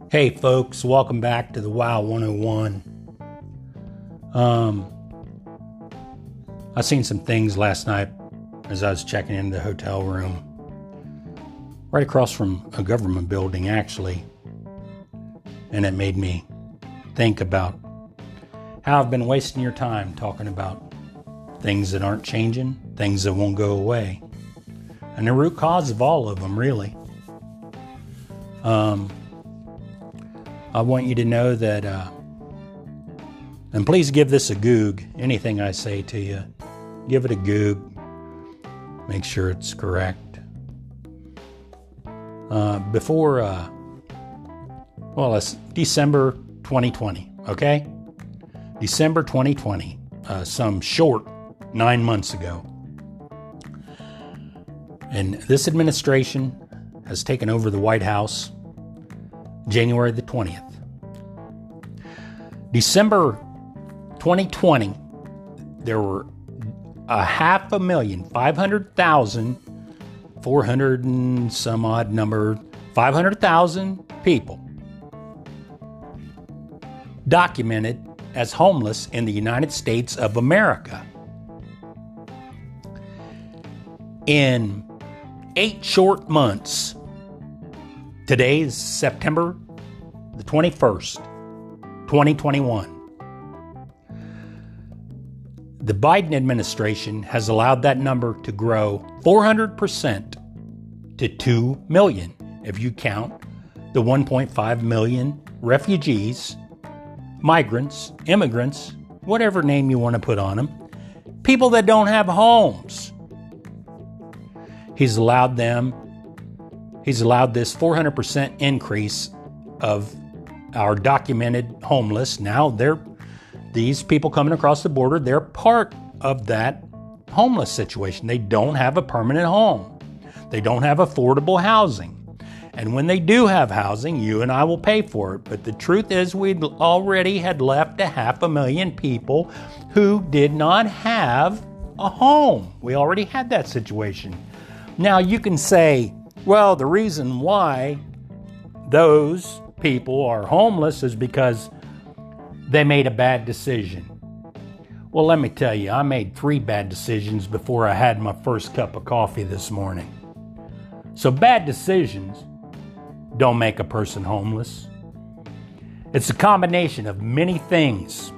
Hey folks, welcome back to the Wow 101. I seen some things last night as I was checking into the hotel room. Right across from a government building, actually. And it made me think about how I've been wasting your time talking about things that aren't changing, things that won't go away. And the root cause of all of them, really. I want you to know that, and please give this a goog. Anything I say to you, give it a goog. Make sure it's correct. It's December 2020, okay? December 2020, some short 9 months ago. And this administration has taken over the White House January the 20th. December 2020, there were 500,000, 400 and some odd number, 500,000 people documented as homeless in the United States of America. In 8 short months, today is September the 21st, 2021. The Biden administration has allowed that number to grow 400% to 2 million, if you count the 1.5 million refugees, migrants, immigrants, whatever name you want to put on them, people that don't have homes. He's allowed this 400% increase of our documented homeless. Now these people coming across the border, they're part of that homeless situation. They don't have a permanent home. They don't have affordable housing. And when they do have housing, you and I will pay for it. But the truth is we already had left 500,000 people who did not have a home. We already had that situation. Now you can say, well, the reason why those people are homeless is because they made a bad decision. Well, let me tell you, I made 3 bad decisions before I had my first cup of coffee this morning. So bad decisions don't make a person homeless. It's a combination of many things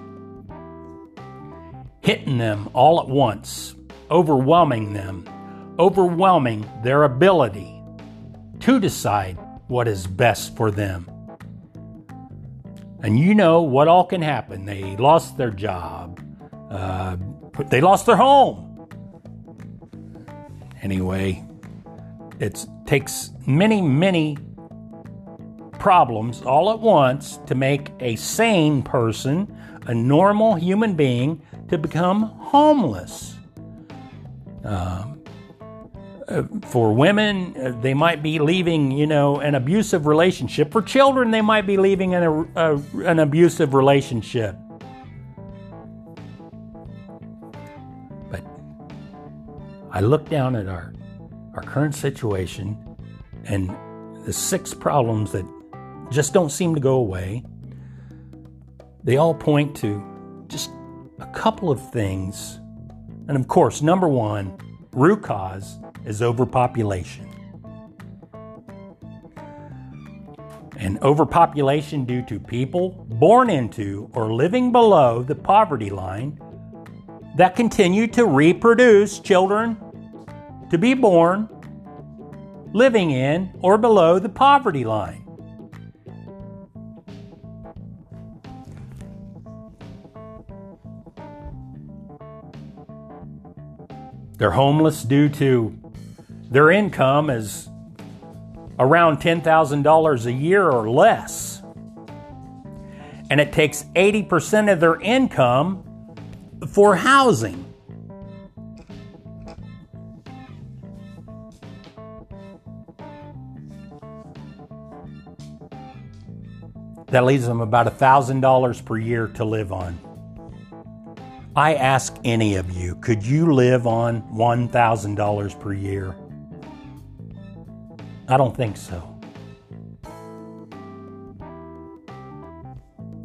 hitting them all at once, overwhelming their ability to decide what is best for them. And you know what all can happen. They lost their job. They lost their home. Anyway, it takes many problems all at once to make a sane person, a normal human being, to become homeless. For women, they might be leaving, an abusive relationship. For children, they might be leaving an abusive relationship. But I look down at our current situation and the 6 problems that just don't seem to go away. They all point to just a couple of things. And of course, number 1, root cause is overpopulation. And overpopulation due to people born into or living below the poverty line that continue to reproduce children to be born living in or below the poverty line. They're homeless due to their income is around $10,000 a year or less. And it takes 80% of their income for housing. That leaves them about $1,000 per year to live on. I ask any of you, could you live on $1,000 per year? I don't think so.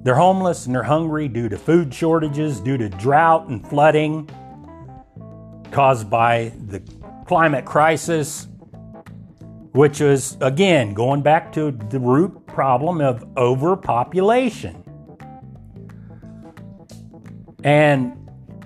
They're homeless and they're hungry due to food shortages, due to drought and flooding caused by the climate crisis, which is, again, going back to the root problem of overpopulation. And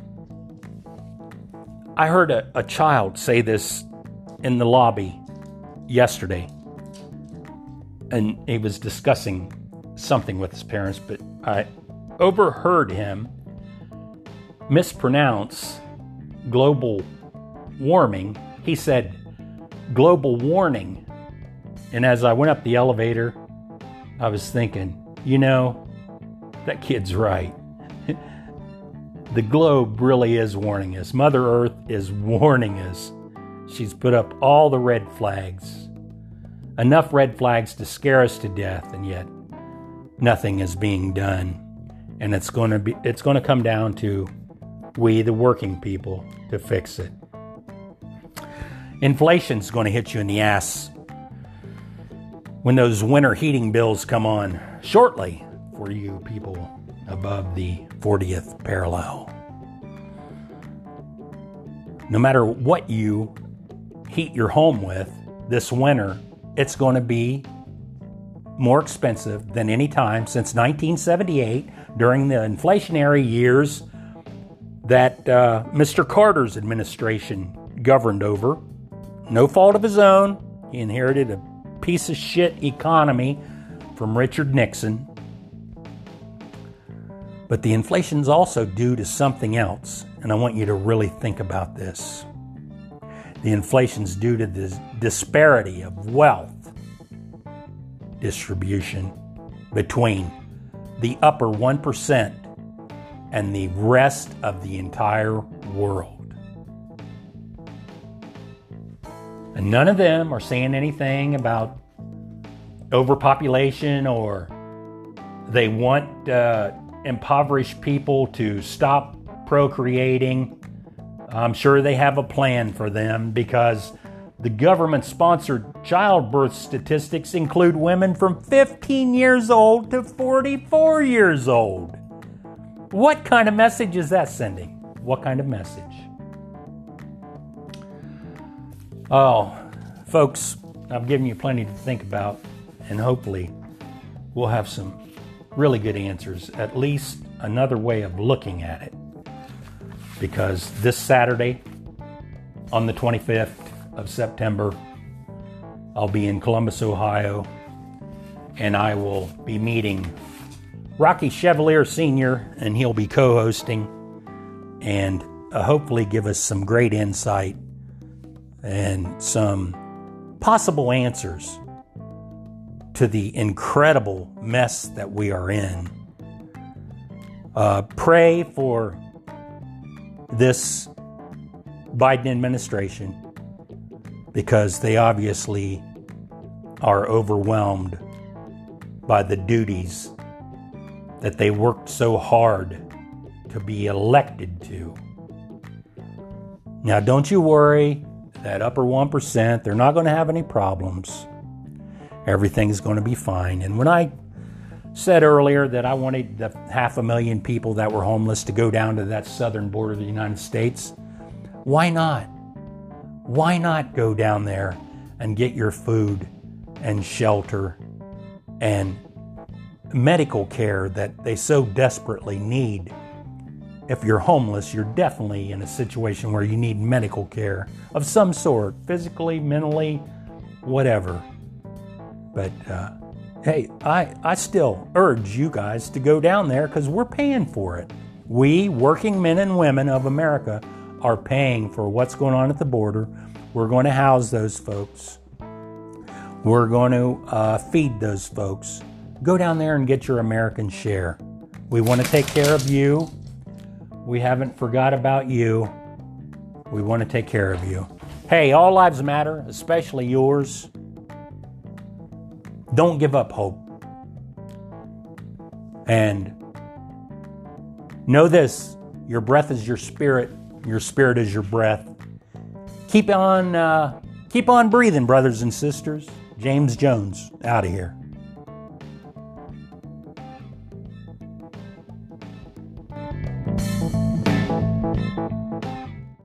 I heard a child say this in the lobby yesterday, and he was discussing something with his parents, but I overheard him mispronounce global warming. He said global warning. And as I went up the elevator, I was thinking, that kid's right. The globe really is warning us. Mother Earth is warning us. She's put up all the red flags. Enough red flags to scare us to death, and yet nothing is being done. And it's going to come down to we, the working people, to fix it. Inflation's going to hit you in the ass when those winter heating bills come on shortly for you people above the 40th parallel. No matter what you heat your home with this winter, it's going to be more expensive than any time since 1978 during the inflationary years that Mr. Carter's administration governed over. No fault of his own. He inherited a piece of shit economy from Richard Nixon. But the inflation's also due to something else, and I want you to really think about this. The inflation's due to the disparity of wealth distribution between the upper 1% and the rest of the entire world. And none of them are saying anything about overpopulation or they want impoverished people to stop procreating. I'm sure they have a plan for them because the government-sponsored childbirth statistics include women from 15 years old to 44 years old. What kind of message is that sending? What kind of message? Oh, folks, I've given you plenty to think about, and hopefully we'll have some really good answers, at least another way of looking at it. Because this Saturday, on the 25th of September, I'll be in Columbus, Ohio, and I will be meeting Rocky Chevalier Sr., and he'll be co-hosting and hopefully give us some great insight and some possible answers to the incredible mess that we are in. Pray for this Biden administration because they obviously are overwhelmed by the duties that they worked so hard to be elected to. Now, don't you worry, that upper 1%, they're not going to have any problems. Everything's going to be fine. And when I said earlier that I wanted the 500,000 people that were homeless to go down to that southern border of the United States, why not? Why not go down there and get your food and shelter and medical care that they so desperately need? If you're homeless, you're definitely in a situation where you need medical care of some sort, physically, mentally, whatever. But hey, I still urge you guys to go down there because we're paying for it. We, working men and women of America, are paying for what's going on at the border. We're going to house those folks. We're going to feed those folks. Go down there and get your American share. We want to take care of you. We haven't forgot about you. We want to take care of you. Hey, all lives matter, especially yours. Don't give up hope. And know this, your breath is your spirit is your breath. Keep on breathing, brothers and sisters. James Jones, out of here.